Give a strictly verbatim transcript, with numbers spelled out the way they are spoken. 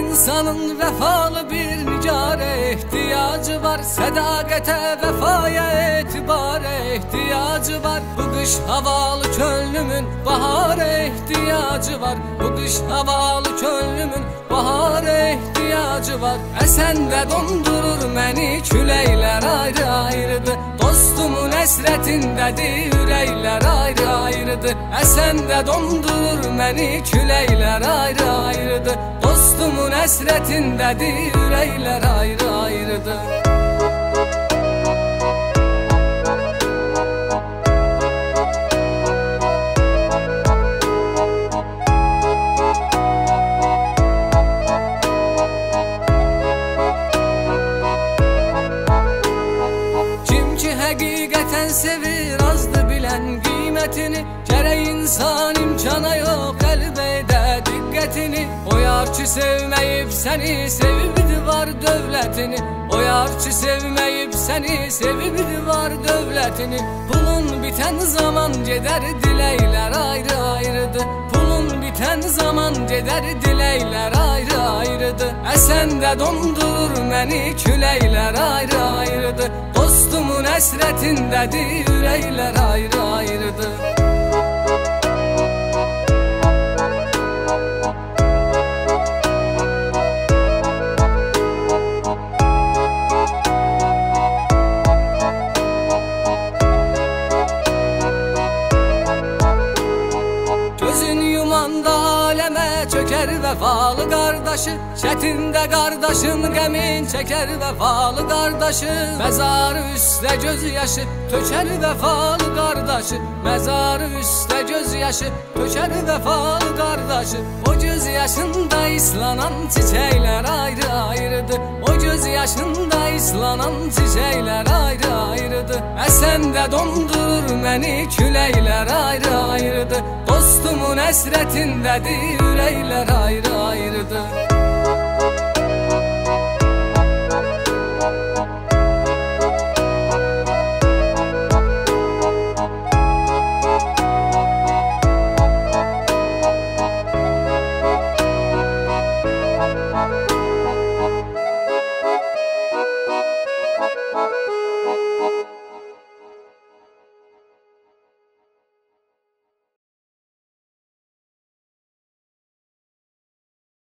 insanın vefalı bir nicare ihtiyacı var. Sadakate, vefaya, etibare ihtiyacı var. Bu kış havalı çölümün bahara ihtiyacı var. Bu kış havalı çölümün bahara ihtiyacı var. Esen de dondurur məni küləklər ayrı ayrıdır. Dostumun əsrətindədir ürəklər ayrı ayrıdır. Esen de dondurur məni küləklər ayrı ayrıdır. Dostumun əsrətindədir ürəklər ayrı ayrıdır. Həqiqətən sevir, azdı bilən qiymətini. Gərək insan imkana yox, qəlbə edə diqqətini. O yar ki sevməyib səni, sevibdi var dövlətini. O yar ki sevməyib səni, sevibdi var dövlətini. Pulun bitən zaman gedər diləklər ayrı ayrıdır. Pulun bitən zaman gedər diləklər ayrı ayrıdır. Əsən də dondurur məni küləklər ayrı ayrıdır. Dostumun əsrətindədir ürəklər ayrı ayrıdır. Gözün yumanda aləmə çökər vəfalı qardaşı. Çətində qardaşın qəmin çəkər vəfalı qardaşı. Məzarı üstə göz yaşı tökər vəfalı qardaşı. Məzarı üstə göz yaşı tökər vəfalı qardaşı. O göz yaşında islanan çiçəklər ayrı ayrıdır. O göz yaşında islanan çiçəklər ayrı ayrıdır. Əsən də dondurur məni küləklər ayrı ayrıdır. Dostumun əsrətindədir ürəklər ayrı ayrıdır.